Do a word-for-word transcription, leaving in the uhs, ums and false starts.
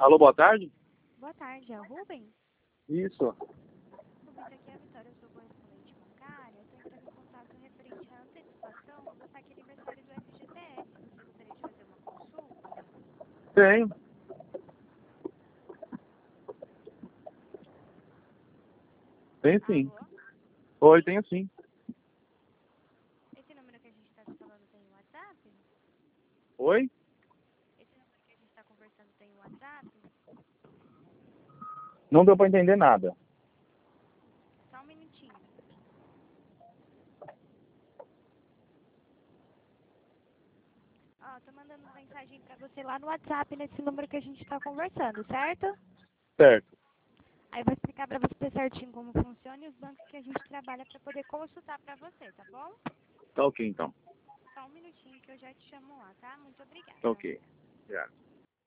Alô, boa tarde? Boa tarde, é o Rubens? Isso. Rubens, aqui é a Vitória, eu sou correspondente bancária. Estou entrando em contato referente à antecipação do saque aniversário do F G T S. Você gostaria de fazer uma consulta? Tenho. Tem sim. Alô? Oi, tenho sim. Esse número que a gente está se falando tem WhatsApp? Oi? Esse número que a gente está conversando tem WhatsApp? Não deu pra entender nada. Só um minutinho. Ó, tô mandando mensagem pra você lá no WhatsApp, nesse número que a gente tá conversando, certo? Certo. Aí eu vou explicar pra você certinho como funciona e os bancos que a gente trabalha pra poder consultar pra você, tá bom? Tá ok, então. Só um minutinho que eu já te chamo lá, tá? Muito Tá obrigada. ok. Já.